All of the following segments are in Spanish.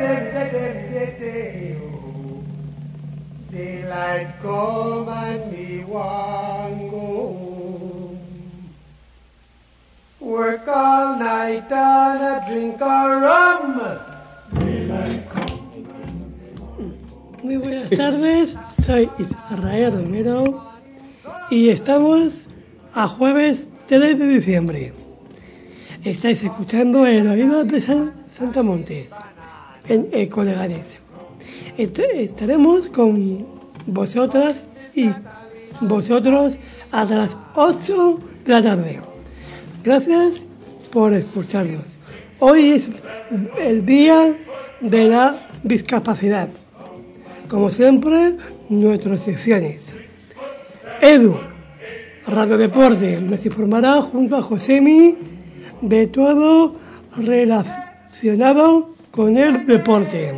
oh. Daylight come and me want go home. Work all night and a drink a rum. Daylight come. Muy buenas tardes, soy Israel Romero y estamos a jueves 3 de diciembre. Estáis escuchando El Oído de Santamontes en Ecolegares. Estaremos con vosotras y vosotros hasta las 8 de la tarde. Gracias por escucharnos. Hoy es el día de la discapacidad. Como siempre, nuestras secciones. Edu, Radio Deporte, nos informará junto a Josemi de todo relacionado con el deporte.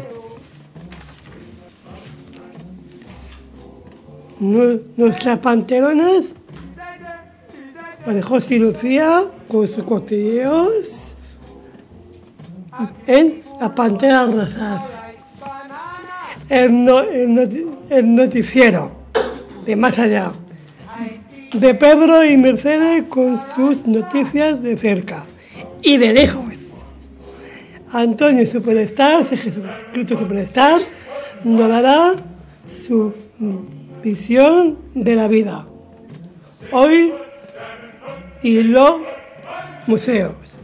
Nuestras panteronas, José y Lucía, con sus cotilleos en las panteras rosas. El noticiero de Más Allá, de Pedro y Mercedes con sus noticias de cerca y de lejos. Antonio Superstar, Jesucristo Superstar, nos dará su visión de la vida hoy y los museos.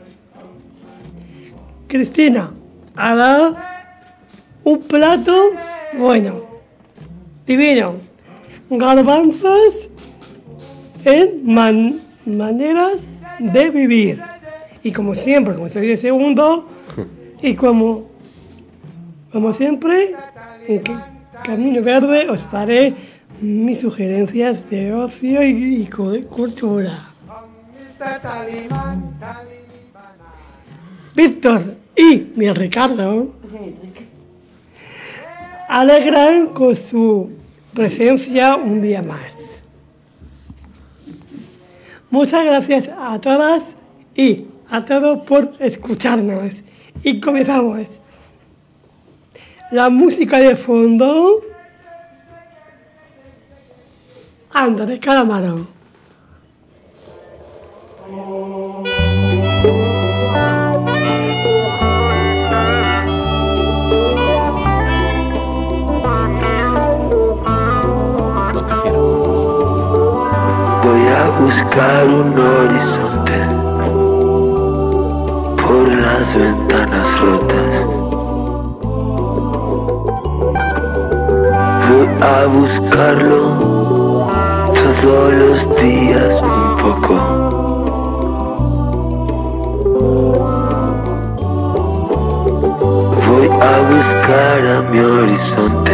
Cristina hará un plato bueno, divino, garbanzos en maneras de vivir. Y como siempre, como soy el segundo, y como siempre, en Camino Verde os daré mis sugerencias de ocio y cultura. Víctor y mi Ricardo alegran con su presencia un día más. Muchas gracias a todas y a todos por escucharnos. Y comenzamos. La música de fondo, Anda de Calamaro. Voy a buscar un horizonte por las ventanas rotas. Voy a buscarlo todos los días un poco. Voy a buscar a mi horizonte.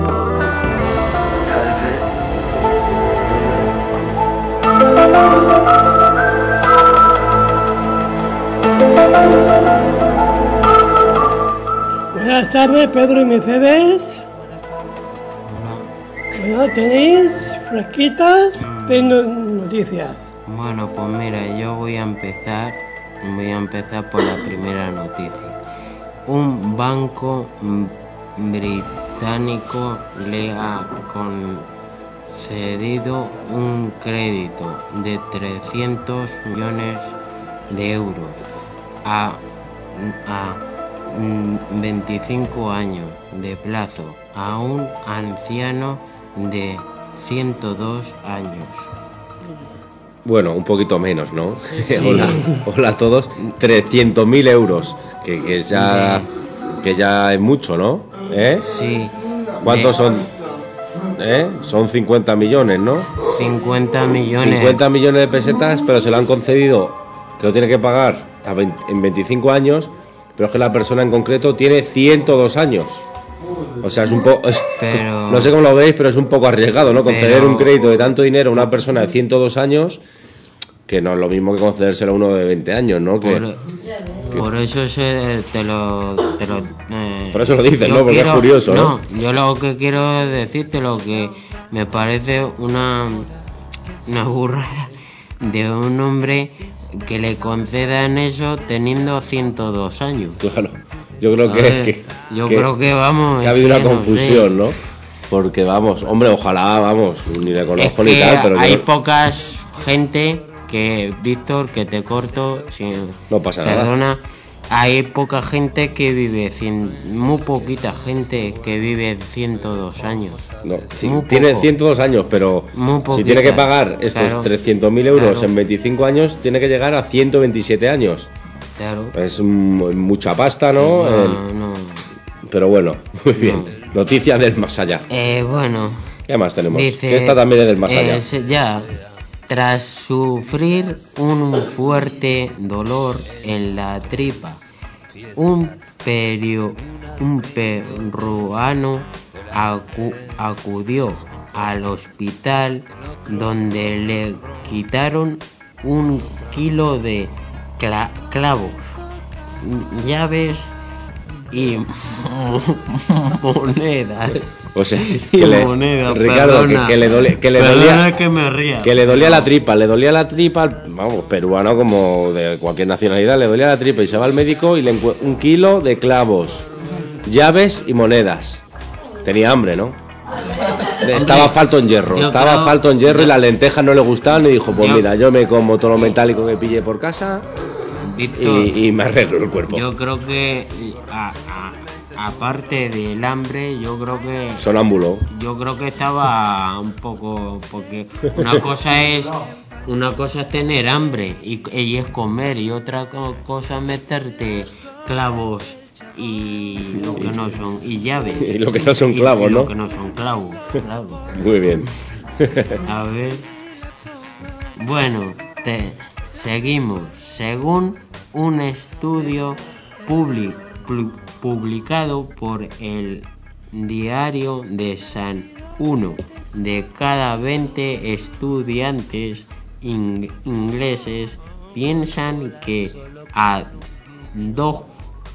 Buenas tardes, Pedro y Mercedes. Bueno, tenéis fresquitas de noticias. Bueno, pues mira, yo voy a empezar por la primera noticia. Un banco británico le ha concedido un crédito de 300 millones de euros a 25 años de plazo a un anciano de 102 años. Bueno, un poquito menos, ¿no? Sí. Hola a todos. 300.000 euros, que ya es mucho, ¿no? Sí. ¿Cuántos son? Son 50 millones, ¿no? 50 millones. 50 millones de pesetas, pero se lo han concedido, que lo tiene que pagar en 25 años, pero es que la persona en concreto tiene 102 años. O sea, es un poco... No sé cómo lo veis, pero es un poco arriesgado, ¿no? Conceder un crédito de tanto dinero a una persona de 102 años, que no es lo mismo que concedérselo a uno de 20 años, ¿no? Por eso por eso lo dices, ¿no? Porque es curioso, ¿no? No, yo lo que quiero es decirte lo que me parece una burrada de un hombre que le concedan eso teniendo 102 años. Claro. Yo creo creo que vamos. Que ha habido una no confusión, sé. ¿no? Porque vamos, hombre, ojalá, vamos, ni le conozco Es ni que tal, pero hay yo... pocas gente que, Víctor, que te corto, No pasa nada. perdona, hay poca gente que vive, muy poquita gente que vive 102 años. No, sí, Muy tiene poco. 102 años, pero Muy si poquita, tiene que pagar estos claro, 300.000 euros claro. en 25 años, tiene que llegar a 127 años. Claro. Es mucha pasta, ¿no? No. Pero bueno, muy bien. Noticias del más allá. Bueno. ¿Qué más tenemos? Dice, Que esta también es del más allá. Ya, tras sufrir un fuerte dolor en la tripa, un peruano acudió al hospital donde le quitaron 1 kilo de clavos, llaves y monedas. O sea, Moneda, Ricardo, perdona, que le dolía, que me ría. que le dolía la tripa, vamos, peruano como de cualquier nacionalidad, le dolía la tripa y se va al médico y le 1 kilo de clavos, llaves y monedas. Tenía hambre, ¿no? Estaba falto en hierro, y las lentejas no le gustaban y dijo, pues mira, yo me como todo lo metálico que pille por casa y me arreglo el cuerpo. Yo creo que aparte del hambre, yo creo que Sonámbulo. yo creo que estaba un poco, porque una cosa es tener hambre y es comer, y otra cosa es meterte clavos y lo que no son, y llaves. Y lo que no son clavos, y ¿no? lo que no son clavos, claro. Muy bien. A ver. Bueno, seguimos. Según un estudio publicado por el Diario de San, 1 de cada 20 estudiantes ingleses piensan que Adolf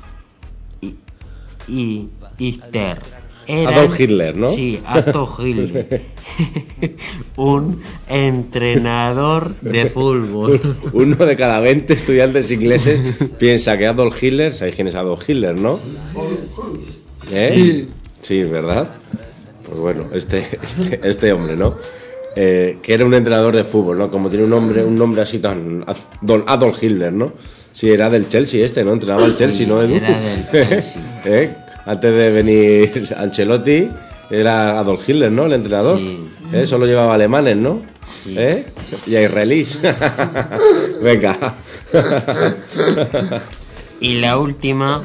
Hitler era Adolf Hitler, ¿no? Sí, Adolf Hitler. Un entrenador de fútbol. 1 de cada 20 estudiantes ingleses piensa que Adolf Hitler, ¿sabéis quién es Adolf Hitler, no? Sí, ¿verdad? Pues bueno, este hombre, ¿no? Que era un entrenador de fútbol, ¿no? Como tiene un nombre así tan... Don Adolf Hitler, ¿no? Sí, era del Chelsea ¿no? Entrenaba el Chelsea, ¿no, Edu? Era del Chelsea. Antes de venir Ancelotti, era Adolf Hitler, ¿no? El entrenador. Sí. Solo llevaba alemanes, ¿no? Sí. Y a israelíes. Venga. Y la última,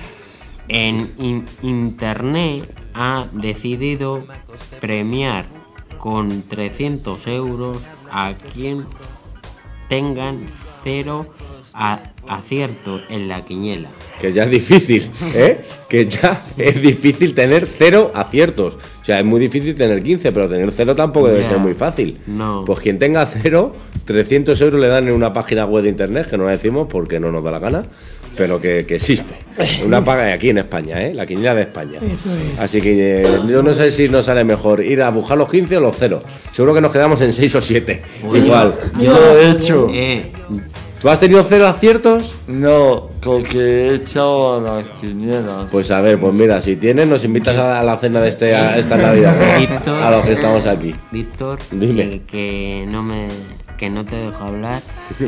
en internet ha decidido premiar con 300 euros a quien tengan 0 aciertos en la quiniela. Que ya es difícil, que ya es difícil tener 0 aciertos. O sea, es muy difícil tener 15, pero tener 0 tampoco debe ser muy fácil. No. Pues quien tenga 0, 300 euros le dan en una página web de internet, que no la decimos porque no nos da la gana, pero que existe. Una paga aquí en España, la quiniela de España. Eso es. Así que yo no sé si nos sale mejor ir a buscar los 15 o los 0. Seguro que nos quedamos en 6 o 7. Igual. Yo lo he hecho. ¿Tú has tenido 0 aciertos? No, porque he echado a las quinielas. Pues a ver, pues mira, si tienes, nos invitas a la cena de esta Navidad, Víctor, a los que estamos aquí. Víctor, Dime. que no te dejo hablar,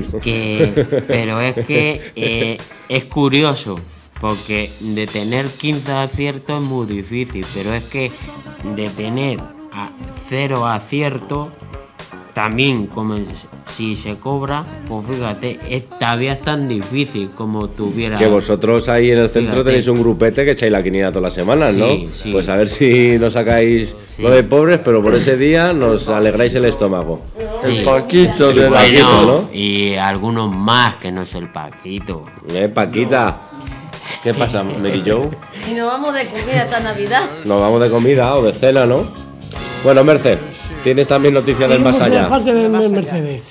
pero es que es curioso, porque de tener 15 aciertos es muy difícil, pero es que de tener 0 aciertos, también como si se cobra, pues fíjate, todavía es tan difícil como tuviera. Que vosotros ahí en el centro Fíjate. tenéis un grupete que echáis la quiniela todas las semanas, ¿no? Sí. Pues a ver si nos sacáis lo de pobres, pero por ese día nos alegráis el estómago. El Paquito de la Paquito, ¿no? Y algunos más que no es el Paquito. Paquita, ¿qué pasa, Mary Jo? Y nos vamos de comida esta Navidad. Nos vamos de comida o de cena, ¿no? Bueno, Merced, tienes también noticias del más Seguimos con la allá. parte del Mercedes.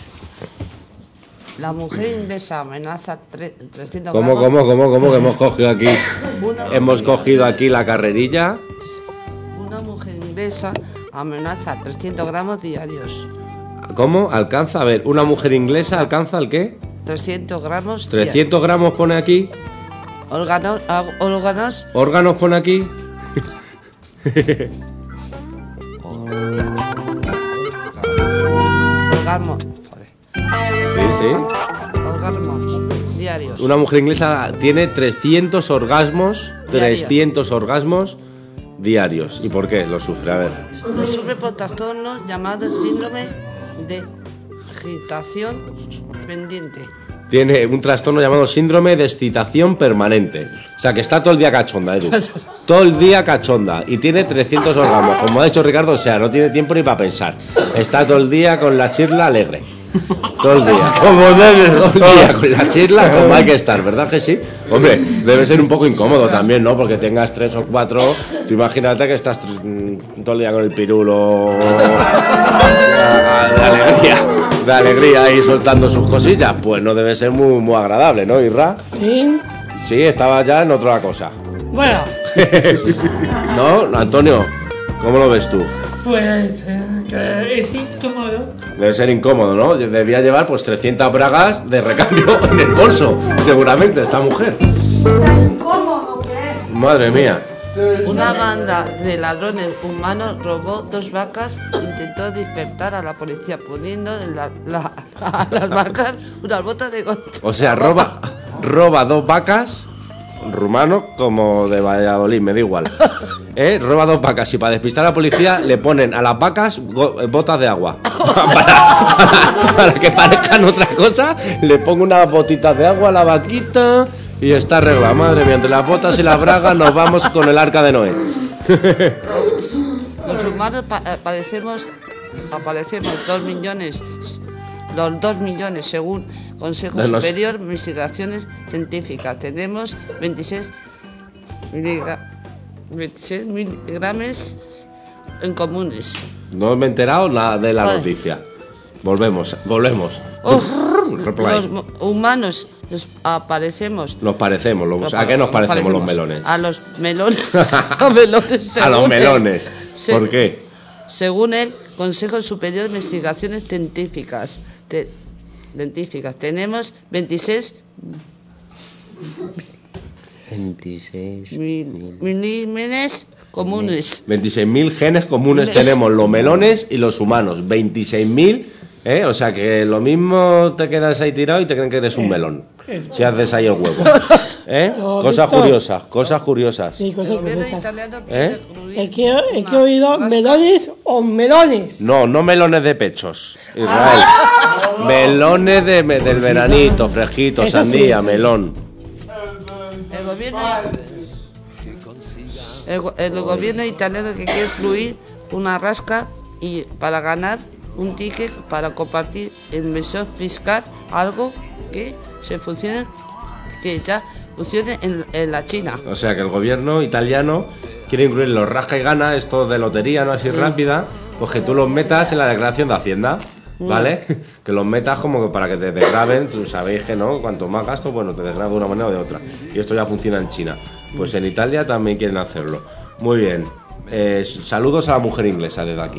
La mujer inglesa amenaza 300 ¿Cómo que hemos cogido aquí? Una Hemos cogido aquí la carrerilla. Una mujer inglesa amenaza 300 gramos diarios. ¿Cómo? ¿Alcanza? A ver, una mujer inglesa alcanza el qué? 300 gramos 300 gramos pone aquí. Órganos pone aquí. Orgasmos. Sí. Orgasmos diarios. Una mujer inglesa tiene 300 orgasmos. 300 orgasmos diarios. ¿Y por qué lo sufre? A ver. Lo sufre por trastornos llamados síndrome de excitación pendiente. Tiene un trastorno llamado síndrome de excitación permanente. O sea, que está todo el día cachonda, Edu. Todo el día cachonda. Y tiene 300 orgasmos. Como ha dicho Ricardo, o sea, no tiene tiempo ni para pensar. Está todo el día con la chirla alegre. Todo el día. Todo el día con la chirla como hay que estar, ¿verdad que sí? Hombre, debe ser un poco incómodo también, ¿no? Porque tengas 3 o 4. Tú imagínate que estás todo el día con el pirulo de alegría ahí soltando sus cosillas. Pues no debe ser muy agradable, ¿no, Irra? Sí. Sí, estaba ya en otra cosa. Bueno. ¿No, Antonio? ¿Cómo lo ves tú? Pues que es incómodo. Debe ser incómodo, ¿no? Debía llevar pues 300 bragas de recambio en el bolso, seguramente, esta mujer. Incómodo que es. Madre mía. Una banda de ladrones humanos robó 2 vacas e intentó despertar a la policía poniendo a las vacas unas botas de gota. O sea, roba 2 vacas, rumanos como de Valladolid, me da igual. Roba 2 vacas y para despistar a la policía le ponen a las vacas botas de agua. para que parezcan otra cosa, le pongo unas botitas de agua a la vaquita y está arreglada. Madre mía, entre las botas y las bragas nos vamos con el arca de Noé. Los humanos aparecemos 2 millones. Los 2 millones, según Consejo Superior de Investigaciones Científicas. Tenemos 26 miligramos en comunes. No me he enterado nada de la noticia. Volvemos. Los humanos nos parecemos. ¿A qué nos parecemos los melones? A los melones. A los melones. ¿Por qué? Según el Consejo Superior de Investigaciones Científicas. Tenemos 26 milímetros comunes. 26.000 genes comunes tenemos los melones y los humanos. 26.000, o sea que lo mismo te quedas ahí tirado y te creen que eres un melón. Si haces ahí el huevo. Cosas curiosas. Sí, cosas curiosas. Es que he oído melones o melones. No melones de pechos, Israel. Melones del veranito, fresquito, eso sandía, sí. Melón. El gobierno italiano que quiere incluir una rasca y para ganar un ticket para compartir el mesón fiscal, algo que ya funcione en la China. O sea que el gobierno italiano quiere incluir los rasca y gana, esto de lotería, no así rápida, pues que tú los metas en la declaración de Hacienda, ¿vale? Que los metas como que para que te desgraven, tú sabéis que no, cuanto más gasto, bueno, te desgraven de una manera o de otra. Y esto ya funciona en China. Pues en Italia también quieren hacerlo. Muy bien. Saludos a la mujer inglesa desde aquí.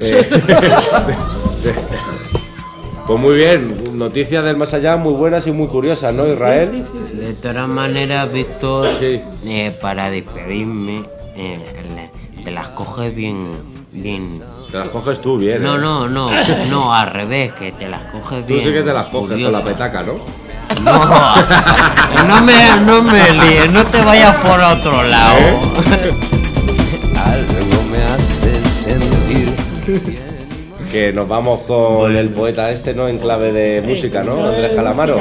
Pues muy bien, noticias del más allá muy buenas y muy curiosas, ¿no, Israel? Sí. De todas maneras, Víctor, para despedirme, te las coges bien. Te las coges tú bien. No, al revés, que te las coges bien. Tú sí que te las coges con la petaca, ¿no? No me líes, no te vayas por otro lado. Algo me hace sentir. Que nos vamos con el poeta ¿no? En clave de música, ¿no? Andrés Calamaro.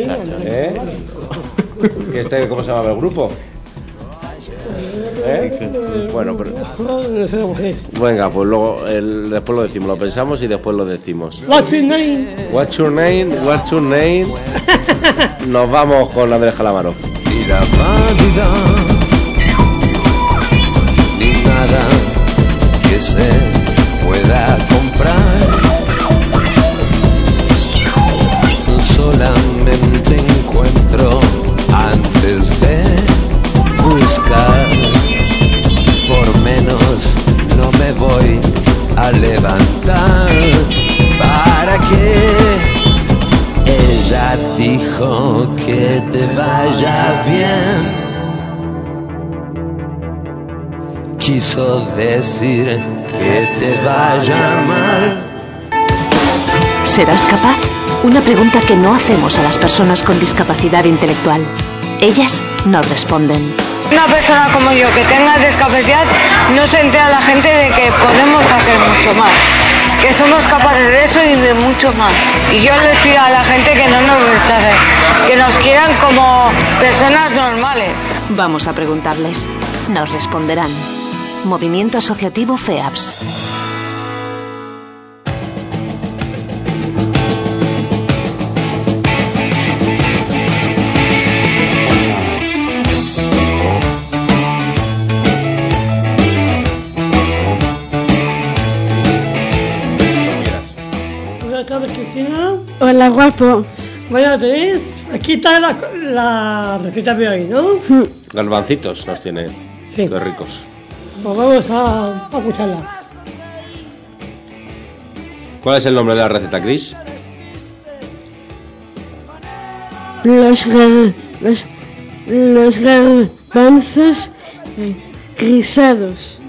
Que ¿cómo se llama el grupo? Bueno, pero... Venga, pues luego después lo decimos, lo pensamos y después lo decimos. What's your name? Nos vamos con Andrés Calamaro. Ni la vanidad, ni nada que se pueda comprar. Solamente encuentro antes de buscar. Por menos no me voy a levantar. ¿Para qué? Ella dijo quiero que te vaya bien. Quiso decir que te vaya mal. ¿Serás capaz? Una pregunta que no hacemos a las personas con discapacidad intelectual. Ellas no responden. Una persona como yo que tenga discapacidad no se entera la gente de que podemos hacer mucho más, que somos capaces de eso y de mucho más. Y yo les pido a la gente que no nos rechacen, que nos quieran como personas normales. Vamos a preguntarles. Nos responderán. Movimiento Asociativo FEAPS. Buenas tardes, Cristina. Hola, guapo. Bueno, tenéis, aquí está la receta de hoy, ¿no? Garbancitos nos tiene. Sí. Qué ricos. Pues vamos a escucharla. ¿Cuál es el nombre de la receta, Chris? Los garbanzos guisados.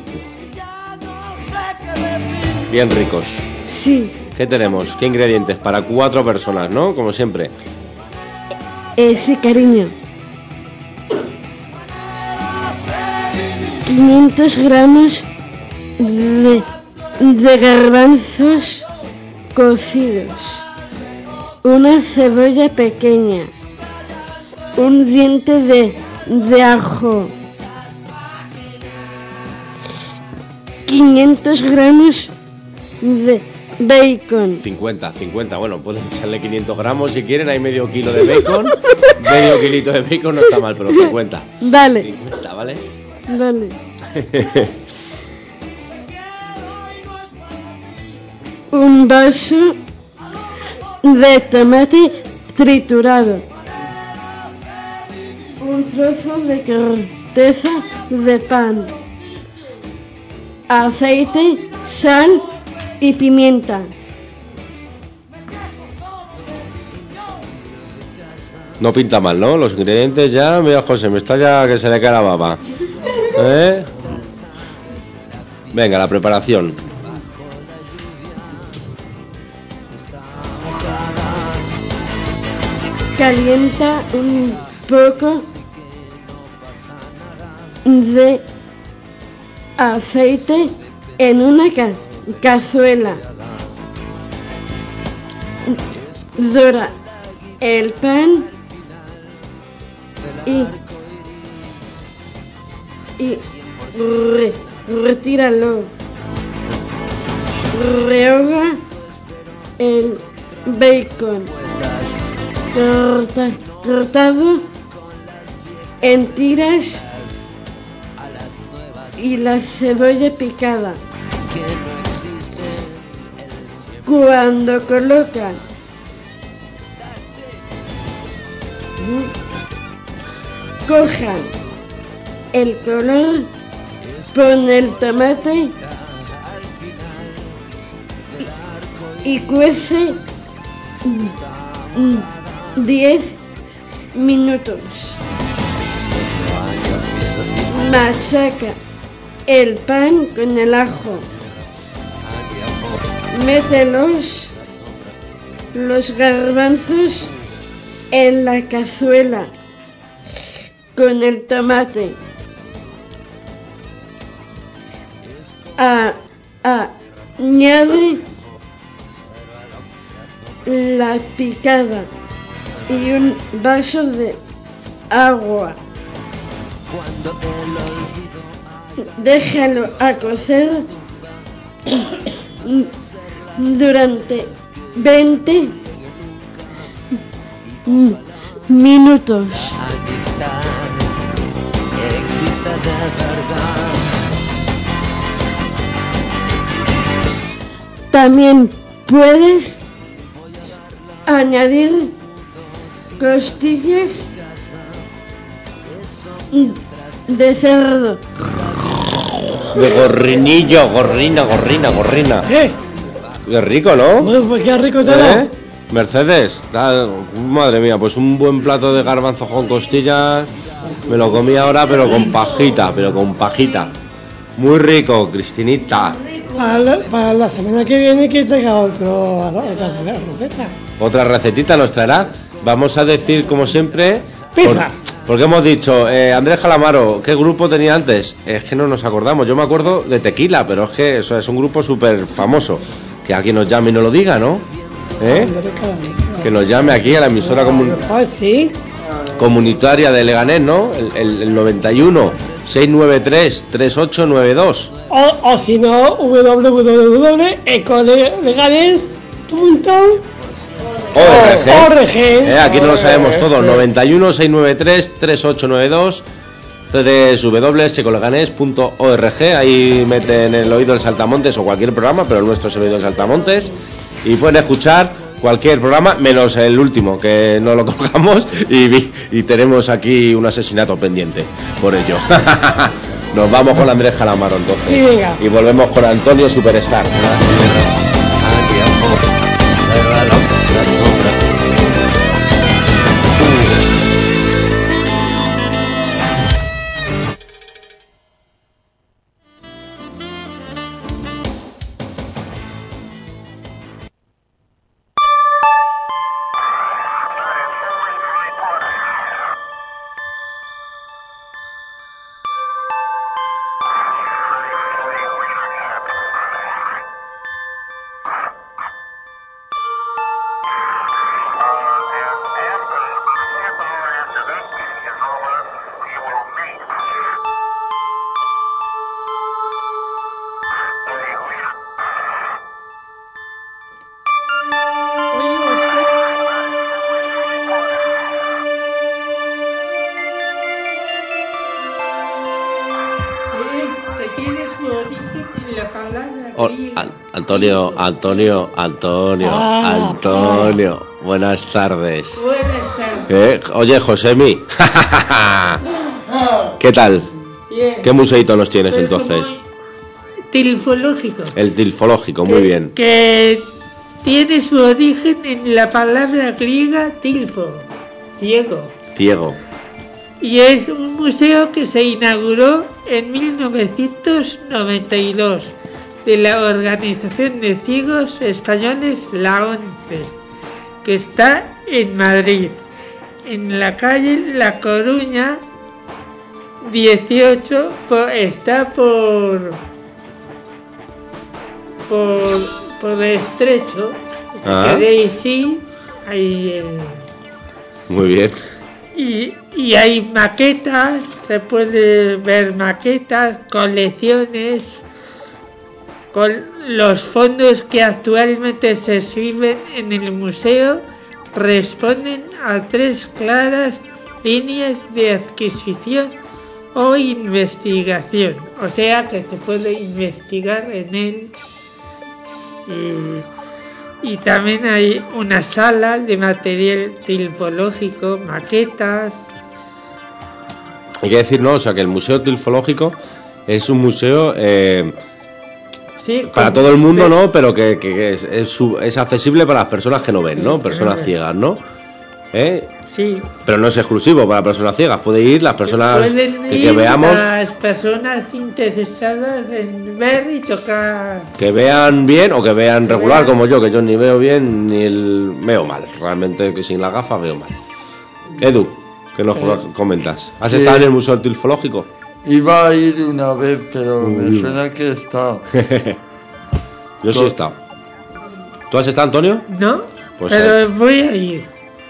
Bien ricos. Sí. ¿Qué tenemos? ¿Qué ingredientes? Para 4 personas, ¿no? Como siempre. Sí, cariño. 500 gramos de garbanzos cocidos. Una cebolla pequeña. Un diente de ajo. 500 gramos de bacon. 50. Bueno, pueden echarle 500 gramos si quieren. Hay medio kilo de bacon. Medio kilito de bacon no está mal, pero 50. Vale. 50, ¿vale? Vale. Un vaso de tomate triturado. Un trozo de corteza de pan. Aceite, sal y pimienta. No pinta mal, ¿no? Los ingredientes ya... Mira, José, me está ya que se le cae la baba. ¿Eh? Venga, la preparación. Calienta un poco de aceite en una cazuela. Dora el pan y retíralo. Rehoga el bacon cortado en tiras y la cebolla picada. Cuando coloca cojan el color, pon el tomate y cuece 10 minutos. Machaca el pan con el ajo. Mete los garbanzos en la cazuela con el tomate. Añade la picada y un vaso de agua. Déjalo a cocer durante 20 minutos. También puedes añadir costillas de cerdo. De gorrinillo, gorrina. ¿Qué? Qué rico, ¿no? Bueno, pues qué rico todo. Mercedes, madre mía, pues un buen plato de garbanzo con costillas. Me lo comí ahora, pero con pajita. Muy rico, Cristinita. Para la semana que viene que traiga otra receta. Otra recetita nos traerá. Vamos a decir, como siempre... Pizza. Porque hemos dicho, Andrés Calamaro, ¿qué grupo tenía antes? Es que no nos acordamos. Yo me acuerdo de Tequila, pero es que eso es un grupo súper famoso. Que alguien nos llame y nos lo diga, ¿no? Que nos llame aquí a la emisora comunitaria de Leganés, ¿no? El 91 693 3892. O si no, www.ecoleganes.org. Aquí no lo sabemos todo. 91 693 3892. www.ecoleganes.org. Ahí meten el oído del Saltamontes o cualquier programa, pero el nuestro es el oído del Saltamontes. Y pueden escuchar cualquier programa, menos el último, que no lo colgamos y tenemos aquí un asesinato pendiente por ello. Nos vamos con Andrés Calamaro entonces. Sí, venga. Y volvemos con Antonio Superstar. Antonio, buenas tardes. Buenas tardes. Oye, Josemi, ¿qué tal? Bien. ¿Qué museito nos tienes entonces? Tilfológico. El tilfológico, muy bien. Que tiene su origen en la palabra griega tilfo, ciego. Y es un museo que se inauguró en 1992 de la Organización de Ciegos Españoles, la ONCE, que está en Madrid, en la calle La Coruña 18, está por Estrecho. Queréis ir ahí muy bien. Y hay maquetas, se puede ver maquetas, colecciones. Con los fondos que actualmente se exhiben en el museo responden a 3 claras líneas de adquisición o investigación. O sea que se puede investigar en él. Y también hay una sala de material tilfológico, maquetas. Hay que decir, ¿no? O sea, que el Museo Tilfológico es un museo... Sí, para todo el mundo, ¿no? Pero que es accesible para las personas que no ven, ¿no? Personas ciegas, ¿no? Sí. Pero no es exclusivo para personas ciegas. Puede ir las personas que veamos. Las personas interesadas en ver y tocar. Que vean bien o que vean regular, como yo, que yo ni veo bien ni veo mal. Realmente que sin la gafa veo mal. Edu, ¿qué nos comentas? ¿Has estado en el Museo Tilfológico? Iba a ir una vez, pero me suena que he estado. Yo sí he estado. ¿Tú has estado, Antonio? No, pues pero voy a ir.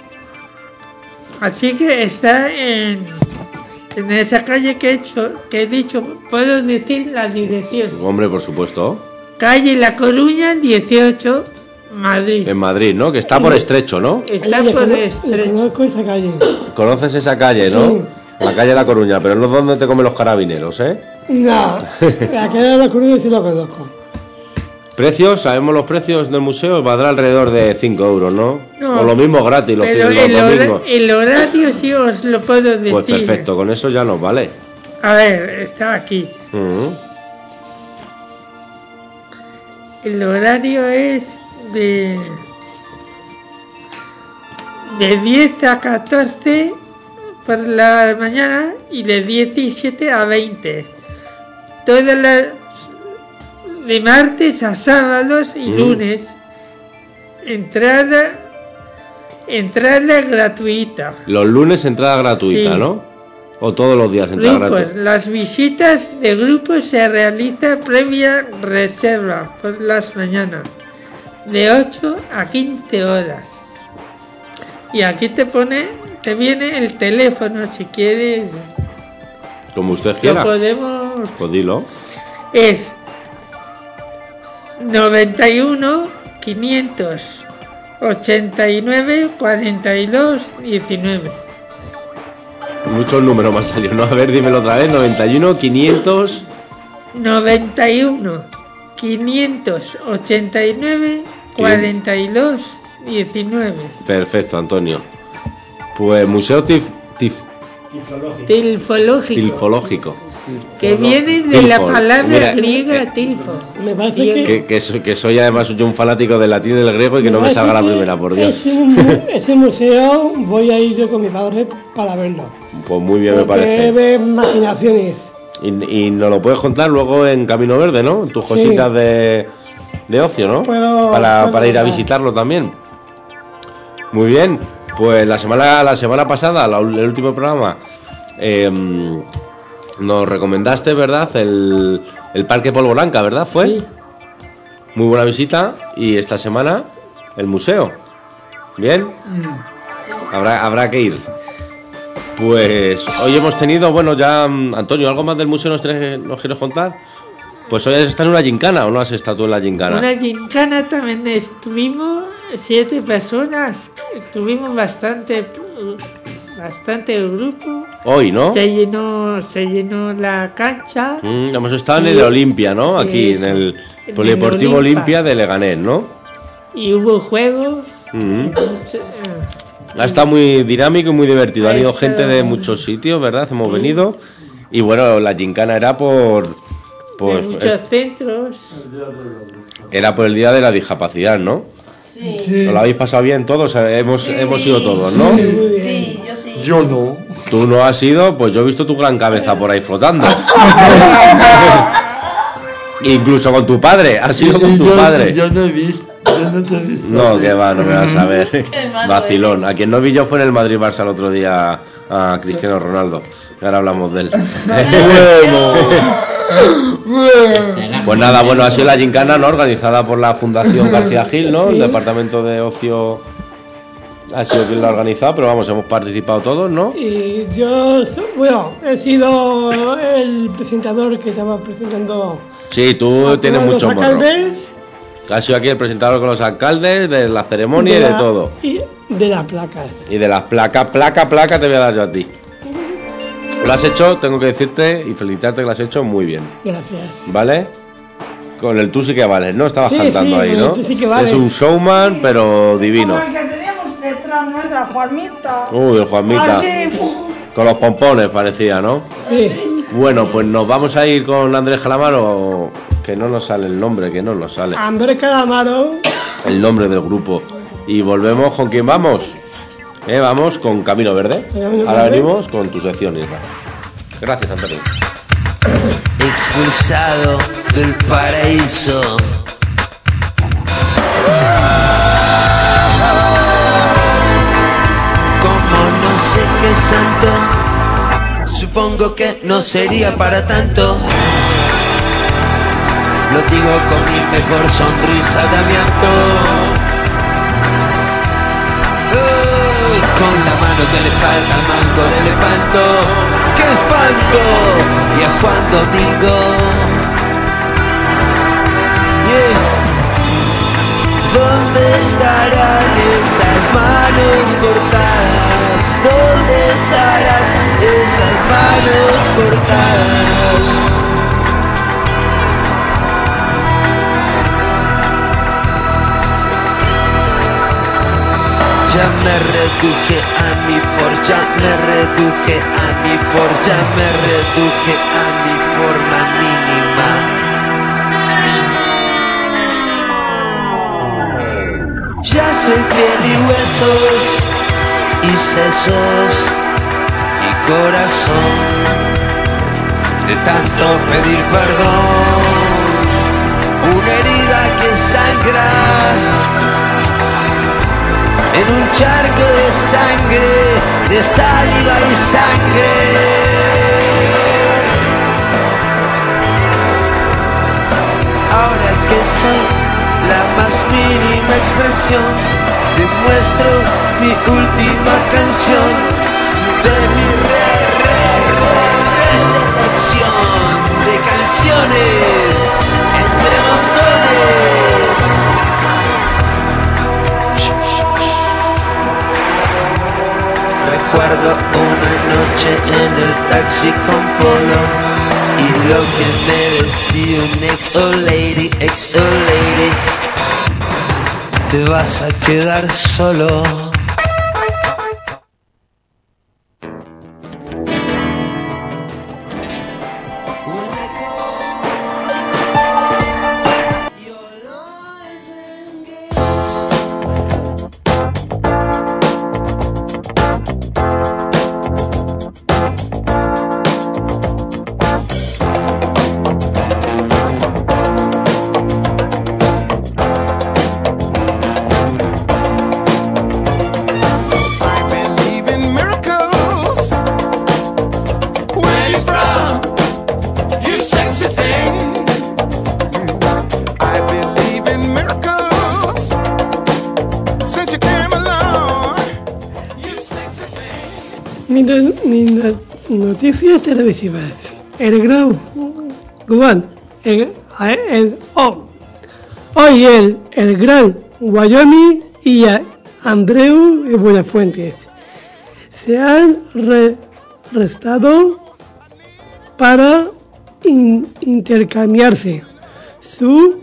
Así que está en esa calle que he dicho, puedo decir la dirección. Hombre, por supuesto. Calle La Coruña 18, Madrid. En Madrid, ¿no? Que está por Estrecho, ¿no? Está por Estrecho. Conozco esa calle. ¿Conoces esa calle, no? Sí. La calle La Coruña, pero no es donde te comen los carabineros, ¿eh? No, la calle de La Coruña sí lo conozco. ¿Precios? ¿Sabemos los precios del museo? Valdrá alrededor de 5 euros, ¿no? No, o lo mismo gratis, los pero el horario sí os lo puedo decir. Pues perfecto, con eso ya nos vale. A ver, está aquí. El horario es de de 10 a 14 por la mañana y de 17 a 20. Todas las de martes a sábados y lunes. Entrada gratuita. Los lunes entrada gratuita, Sí. ¿no? O todos los días entrada Grupos. gratuita. Las visitas de grupos se realiza previa reserva por las mañanas, de 8 a 15 horas. Y aquí te viene el teléfono si quieres. Como usted Lo quiera. podemos. Pues dilo. Es 91 589 42 19. Muchos números me han salido, ¿no? A ver, dímelo otra vez. 91, 500... 91 589 42 19. Perfecto, Antonio. Pues Museo Tilfológico. Que viene de la Tilfo. palabra Mira, griega tilfo. Me parece Que soy además yo un fanático del latín y del griego y que no me salga la primera, por Dios. Ese museo voy a ir yo con mi padre para verlo. Pues muy bien me Porque parece. ve imaginaciones. Y nos lo puedes contar luego en Camino Verde, ¿no? Tus Sí. cositas de ocio, ¿no? Para ir a visitarlo también. Muy bien. Pues la semana pasada, el último programa, nos recomendaste, ¿verdad? El Parque Polvoranca, ¿verdad? ¿Fue? Sí. Muy buena visita. Y esta semana, el museo. ¿Bien? Habrá que ir. Pues hoy hemos tenido, bueno, ya, Antonio, ¿algo más del museo nos quieres contar? Pues hoy has estado en una gincana, ¿o no has estado tú en la gincana? Una gincana también estuvimos 7 personas, estuvimos bastante grupo. Hoy, ¿no? Se llenó la cancha. Hemos estado en el Olimpia, ¿no? Sí, Aquí, en el Polideportivo Olimpia de Leganés, ¿no? Y hubo juegos. Ha estado muy dinámico y muy divertido. Han ido Esto- gente de muchos sitios, ¿verdad? Hemos venido. Y bueno, la gincana era De muchos centros. era por el día de la discapacidad, ¿no? Sí. ¿Os lo habéis pasado bien todos? Hemos ido todos, ¿no? Sí, yo sí. Yo no. Tú no has ido, pues yo he visto tu gran cabeza por ahí flotando. Incluso con tu padre, has ido con tu padre. Yo no he visto. Yo no te he visto. No, que va, no me vas a ver. Qué malo Vacilón. A quien no vi yo fue en el Madrid-Barça el otro día a Cristiano Ronaldo. Que ahora hablamos de él. Pues nada, bueno, ha sido la gincana, ¿no? Organizada por la Fundación García Gil, ¿no? El Departamento de Ocio ha sido quien lo ha organizado, pero vamos, hemos participado todos, ¿no? Y yo, he sido el presentador que estaba presentando. Sí, tú tienes a los mucho morro. alcaldes Ha sido aquí el presentador con los alcaldes, de la ceremonia y de todo. Y de las placas. Y de las placas, placa te voy a dar yo a ti. Lo has hecho, tengo que decirte y felicitarte que lo has hecho muy bien, Gracias. ¿vale? Con el tú sí que vales, ¿no? Estabas Sí, cantando sí, ahí, con ¿no? el tú sí que vales. Es un showman, pero divino. Como el que teníamos detrás nuestra, Juanmita. Uy, el Juanmita. Así, Con los pompones parecía, ¿no? Sí. Bueno, pues nos vamos a ir con Andrés Calamaro, que no nos sale el nombre, que no nos sale Andrés Calamaro. el nombre del grupo. Y volvemos con quién vamos. Vamos con Camino Verde. Camino Ahora Verde. venimos con tu sección, Isra. Gracias, Antonio. Expulsado del paraíso. Como no sé qué es santo, supongo que no sería para tanto. Lo digo con mi mejor sonrisa de amianto. Con la mano que le falta al manco del espanto. ¡Qué espanto! Y a Juan Domingo. ¿Dónde estarán esas manos cortadas? ¿Dónde estarán esas manos cortadas? Ya me reduje a mi forja, me reduje a mi forja, me reduje a mi forma mínima. Ya soy piel y huesos, y sesos y corazón, de tanto pedir perdón, una herida que sangra en un charco de sangre, de saliva y sangre. Ahora que soy la más mínima expresión, demuestro mi última canción de mi reselección de canciones entre montones. Recuerdo una noche en el taxi con Polo y lo que me decía un exo lady, te vas a quedar solo. Noticias televisivas. El gran Juan, hoy el gran Wyoming y Andreu de Buenafuentes se han arrestado para intercambiarse su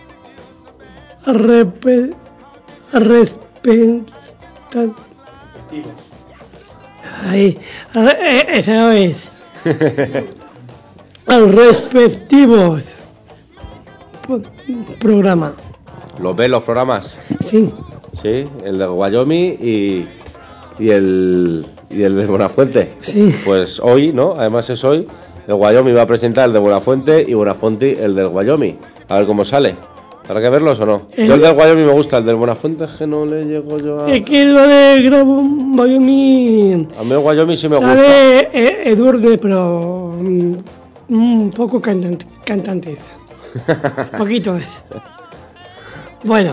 esa es. Respectivos programa. ¿Los ves los programas? Sí. Sí, el de Wyoming y el de Buenafuente. Sí. Pues hoy, ¿no? Además es hoy. El Wyoming va a presentar el de Buenafuente y Buenafuente el del Wyoming. A ver cómo sale. ¿Habrá que verlos o no? Yo el del Wyoming me gusta, el del Buenafuente es que no le llego yo a... Es que lo de Wyoming... A mí el Wyoming sí me gusta. Sale Edurne, pero un poco cantantes. Poquitos. Bueno.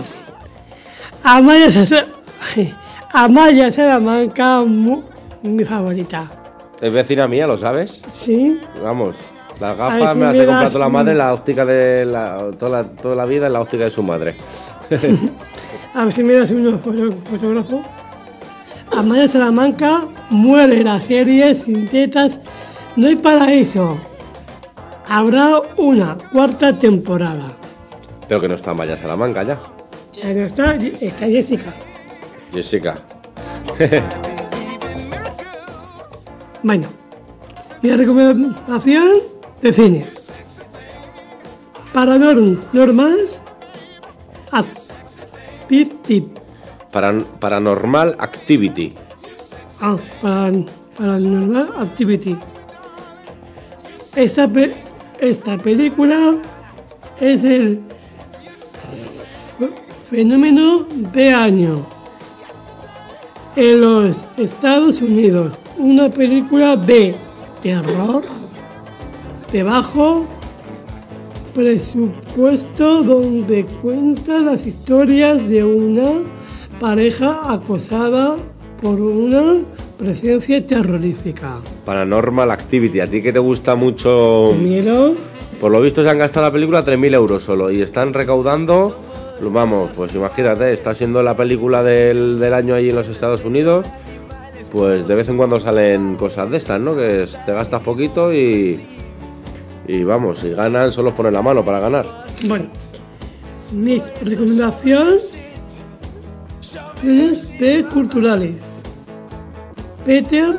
Amaya Salamanca, mi favorita. Es vecina mía, ¿lo sabes? Sí. Vamos, las gafas si me las he comprado la madre, la óptica de toda la vida en la óptica de su madre. A ver si me das unos fotógrafos. Amaya Salamanca muere la serie Sin Tetas. No hay paraíso. Habrá una cuarta temporada. Pero que no está Amaya Salamanca ya. Ya no está Jessica. Jessica. Bueno, mi recomendación de cine. Paranormal Activity. Paranormal Activity. Paranormal Activity. Esta película es el fenómeno de año en los Estados Unidos. Una película de terror de bajo presupuesto donde cuenta las historias de una pareja acosada por una presencia terrorífica. Paranormal Activity, ¿a ti que te gusta mucho? ¿Miedo? Por lo visto se han gastado la película 3.000 euros solo y están recaudando, vamos, pues imagínate, está siendo la película del año allí en los Estados Unidos, pues de vez en cuando salen cosas de estas, ¿no? Que te gastas poquito y vamos, si ganan solo ponen la mano para ganar. Bueno, mis recomendaciones de culturales. Peter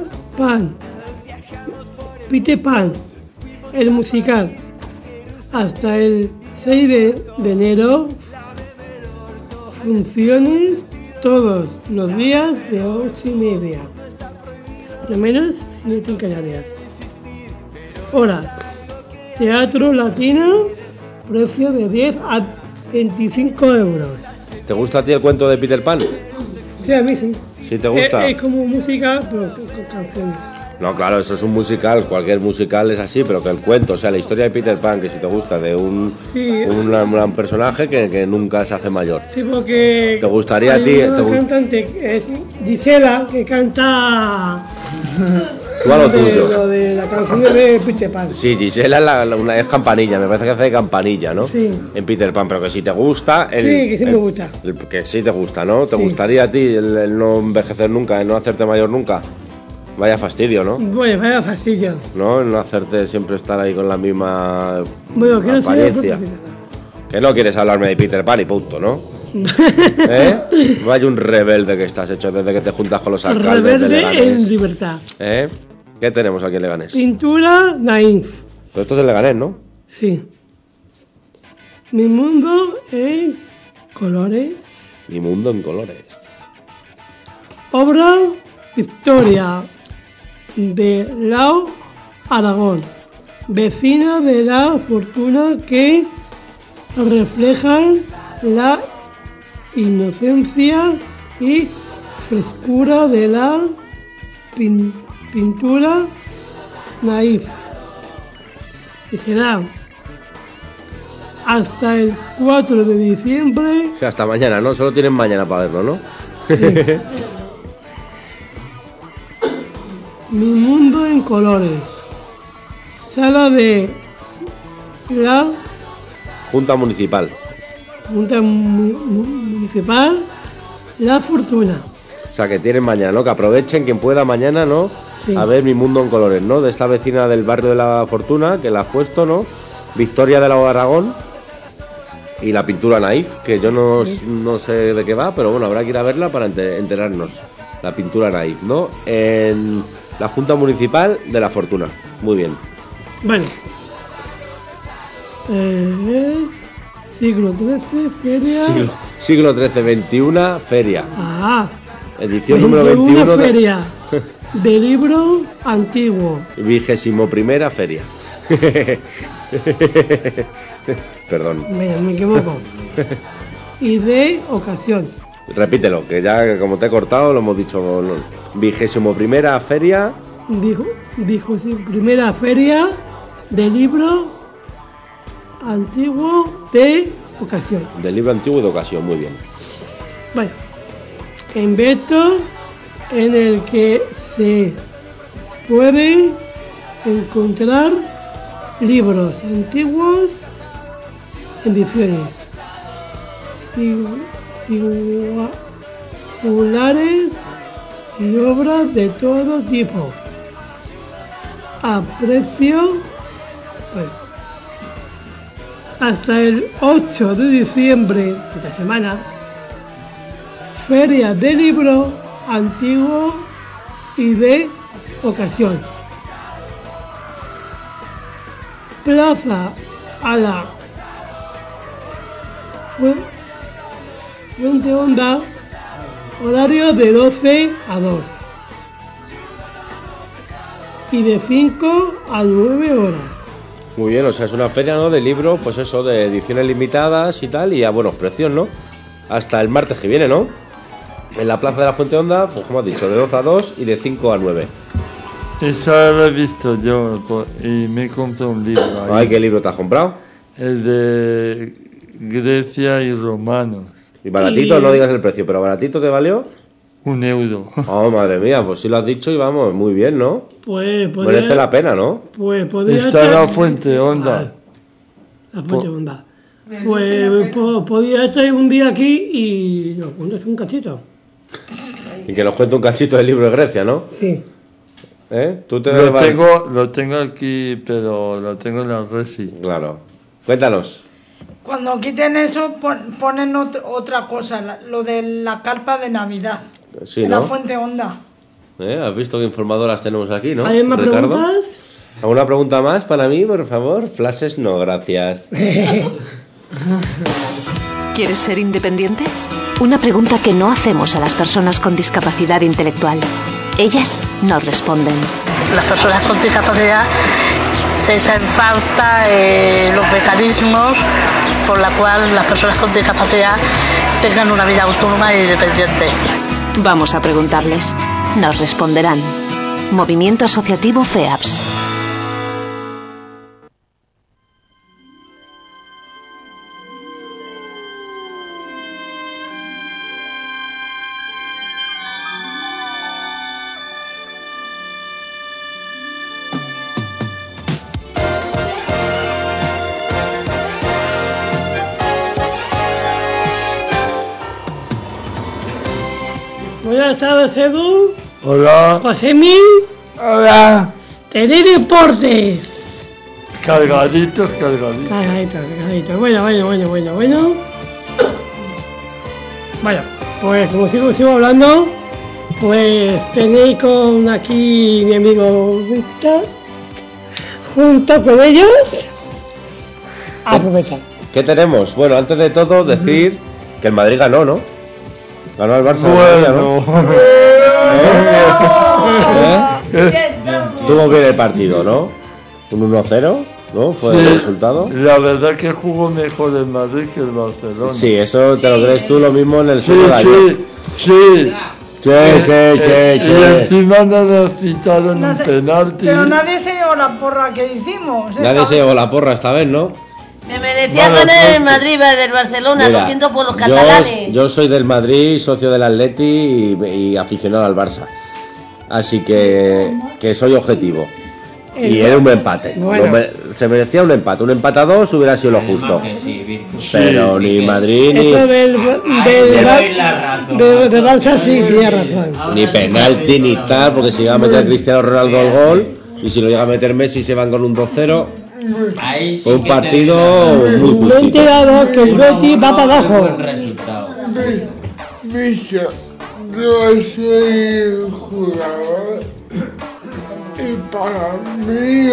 Pan, el musical. Hasta el 6 de enero, funciones todos los días de 8:30. Lo menos 7 en Canarias. Horas. Teatro Latino, precio de 10 a 25 euros. ¿Te gusta a ti el cuento de Peter Pan? Sí, a mí sí. ¿Sí te gusta? Es como música, pero con canciones. No, claro, eso es un musical, cualquier musical es así, pero que el cuento, o sea, la historia de Peter Pan, que si te gusta, de un personaje que nunca se hace mayor. Sí, porque ¿Te gustaría a ti? Una cantante, es Gisela, que canta tú a lo tuyo. Lo de la canción de Peter Pan. Sí, Gisela es campanilla, me parece que hace campanilla, ¿no? Sí. En Peter Pan, pero que si te gusta... Sí, que sí me gusta. Que sí te gusta, ¿no? ¿Te Sí. gustaría a ti el no envejecer nunca, el no hacerte mayor nunca? Vaya fastidio, ¿no? Bueno, vaya fastidio. ¿No? El no hacerte siempre estar ahí con la misma Bueno, quiero apariencia. Que no quieres hablarme de Peter Pan y punto, ¿no? ¿Eh? Vaya un rebelde que estás hecho desde que te juntas con los alcaldes de Rebelde Leganés. en libertad. ¿Eh? ¿Qué tenemos aquí en Leganés? Pintura Naif. Pero esto es en Leganés, ¿no? Sí. Mi mundo en colores. Mi mundo en colores. Obra Victoria de Lao Aragón. Vecina de la fortuna que reflejan la inocencia y frescura de la pintura naif. Y será hasta el 4 de diciembre. O sea, hasta mañana, ¿no? Solo tienen mañana para verlo, ¿no? Sí. Mi mundo en colores. Sala de la Junta Municipal. Junta Municipal La Fortuna. O sea, que tienen mañana, ¿no? Que aprovechen quien pueda mañana, ¿no? Sí. A ver Mi mundo en colores, ¿no? De esta vecina del barrio de La Fortuna, que la has puesto, ¿no? Victoria de la Aragón. Y la pintura naif, que yo no sé de qué va, pero bueno, habrá que ir a verla para enterarnos. La pintura naif, ¿no? En la Junta Municipal de La Fortuna. Muy bien. Bueno. Siglo XIII, feria. Siglo XIII, 21, feria. Ah. Edición número 21 feria de libro antiguo. 21ª feria. Perdón. Me equivoco. Y de ocasión. Repítelo, que ya como te he cortado lo hemos dicho. 21ª feria. Dijo sí, primera feria de libro antiguo de ocasión. De libro antiguo de ocasión, muy bien. Bueno, evento en el que se pueden encontrar libros antiguos, ediciones singulares y obras de todo tipo a precio, bueno, hasta el 8 de diciembre, esta semana, feria de libro antiguo y de ocasión. Plaza a la Fuente Honda, horario de 12 a 2 y de 5 a 9 horas. Muy bien, o sea, es una feria, ¿no? De libros, pues eso, de ediciones limitadas y tal, y a buenos precios, ¿no? Hasta el martes que viene, ¿no? En la Plaza de la Fuente Honda, pues como has dicho, de 12 a 2 y de 5 a 9. Eso lo he visto yo y me compré un libro. Ahí. Ay, ¿qué libro te has comprado? El de Grecia y romanos. Y baratito, no digas el precio, pero baratito te valió. €1. Oh, madre mía, pues sí lo has dicho y vamos, muy bien, ¿no? Pues merece la pena, ¿no? Pues podría Está en la Fuente Honda. La Fuente Honda. Pues podía estar un día aquí y nos cuentas un cachito. Y que nos cuente un cachito del libro de Grecia, ¿no? Sí. ¿Eh? ¿Tú te Lo tengo aquí, pero lo tengo en la Resi. Claro. Cuéntanos. Cuando quiten eso, ponen otra cosa, lo de la carpa de Navidad. Sí, en ¿no? la Fuente Honda. ¿Has visto qué informadoras tenemos aquí, no? ¿Hay más Ricardo? preguntas? ¿Alguna pregunta más para mí, por favor? Flashes no, gracias. ¿Quieres ser independiente? Una pregunta que no hacemos a las personas con discapacidad intelectual. Ellas nos responden. Las personas con discapacidad se echan en falta los mecanismos por la cual las personas con discapacidad tengan una vida autónoma e independiente. Vamos a preguntarles. Nos responderán. Movimiento Asociativo FEAPS. Buenas tardes, Edu. Hola. Josemi. Hola. Teledeportes. Cargaditos. Cargaditos. Bueno. Bueno, pues como sigo hablando, pues tenéis con aquí mi amigo junto con ellos. Aprovechar. ¿Qué tenemos? Bueno, antes de todo decir que el Madrid ganó, ¿no? Ganó el Barça. Bueno. Tuvo bien el partido, ¿no? Un 1-0, ¿no? Fue el resultado. La verdad que jugó mejor el Madrid que el Barcelona. Sí, eso te lo crees tú lo mismo en el segundo año. Sí. Y encima no nos quitaron un penalti. Pero nadie se llevó la porra que hicimos. Nadie se llevó la porra esta vez, ¿no? Se merecía ganar el Madrid del Barcelona, Mira, lo siento por los catalanes. Yo soy del Madrid, socio del Atleti y aficionado al Barça. Así que soy objetivo. Y era un empate. Bueno. Se merecía un empate. Un empate a 2 hubiera sido lo justo. Pero ni Madrid ni... Eso del Barça sí, tiene razón. Ni penalti ni tal, porque si llega a meter Cristiano Ronaldo el gol y si lo llega a meter Messi se van con un 2-0. Fue un partido muy No he justito. enterado que el Betis va para abajo. Misa, yo soy jugador y para mí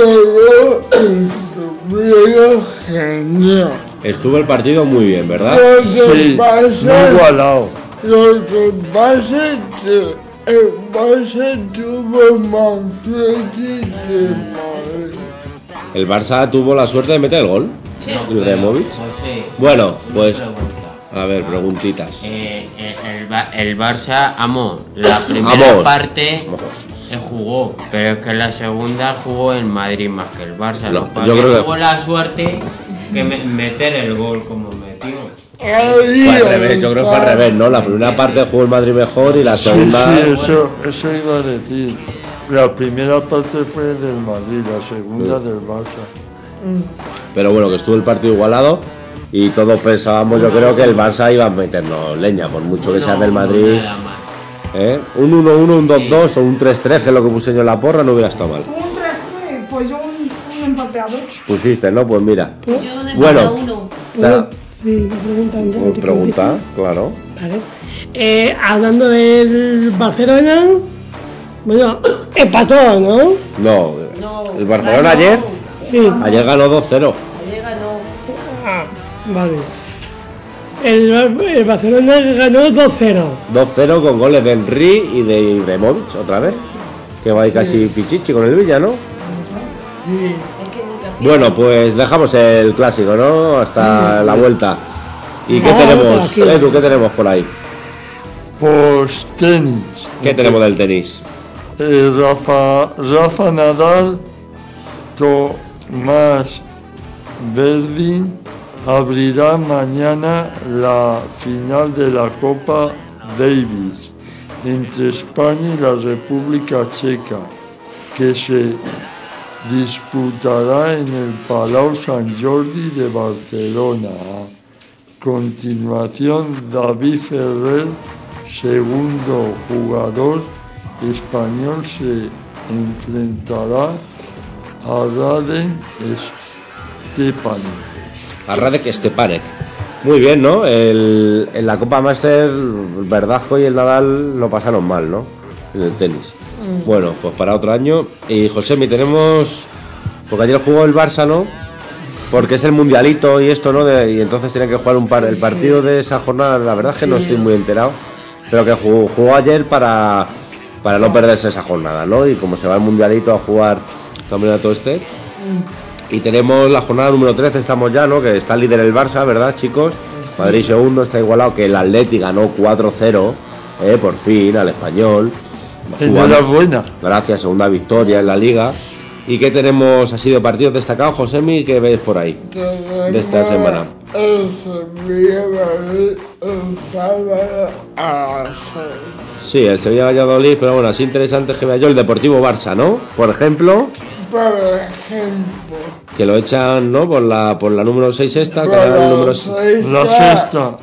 estuvo genial. Estuvo el partido muy bien, ¿verdad? Sí, muy igualado. Lo que pasa es que el Barça tuvo más suerte que el Madrid. El Barça tuvo la suerte de meter el gol. El Ibrahimovic. Bueno, pues a ver, preguntitas. El Barça, la primera parte jugó, pero es que la segunda jugó el Madrid más que el Barça. No, Los yo creo que tuvo la suerte que meter el gol como metió. Fue al revés, yo creo que fue al revés, ¿no? La primera parte jugó el Madrid mejor y la segunda... Sí, eso iba a decir. La primera parte fue del Madrid, la segunda del Barça. Pero bueno, que estuvo el partido igualado y todos pensábamos, yo creo que el Barça iba a meternos leña, por mucho que sea del Madrid. Un 1-1, un 2-2 o un 3-3, que es lo que puse yo en la porra, no hubiera estado mal. Un 3-3, pues yo un empate a 2. Pusiste, ¿no? Pues mira. Yo un empate Bueno, a 1. o sea, Sí, pregunta, claro. Vale. Hablando del Barcelona, bueno, empató, ¿no? No, el Barcelona ayer, ayer ganó 2-0. Ayer ganó. Vale. El Barcelona ganó 2-0. 2-0 con goles de Henry y de Ibrahimovic otra vez. Que va ahí casi pichichi con el Villa, ¿no? Bueno, pues dejamos el clásico, ¿no? Hasta la vuelta. ¿Y qué tenemos, Edu? ¿Qué tenemos por ahí? Pues tenis. ¿Qué tenemos del tenis? Rafa Nadal, Tomás Berdin abrirá mañana la final de la Copa Davis entre España y la República Checa, que se disputará en el Palau Sant Jordi de Barcelona. A continuación, David Ferrer, segundo jugador español, se enfrentará a Radek Stepanek. A Radek Stepanek. Muy bien, ¿no? En la Copa Master, el Verdasco y el Nadal lo pasaron mal, ¿no? En el tenis. Bueno, pues para otro año. Y Josemi, tenemos... Porque ayer jugó el Barça, ¿no? porque es el mundialito y esto, ¿no? Y entonces tienen que jugar el partido de esa jornada. La verdad es que no estoy muy enterado, pero que jugó ayer para no perderse esa jornada, ¿no? Y como se va el mundialito a jugar también a todo este. Y tenemos la jornada número 13, estamos ya, ¿no? Que está líder el Barça, ¿verdad, chicos? Madrid segundo, está igualado, que el Atleti ganó 4-0, por fin, al Español. Enhorabuena. Gracias, segunda victoria en la Liga. ¿Y qué tenemos así de partidos destacados, Josemi? ¿Qué ves por ahí de esta semana? El sábado a las 6. Sí, el Sevilla Valladolid, pero bueno, así interesante que vea yo el Deportivo Barça, ¿no? Por ejemplo, que lo echan, ¿no? Por la número 6 esta, que era el número 6. La sexta.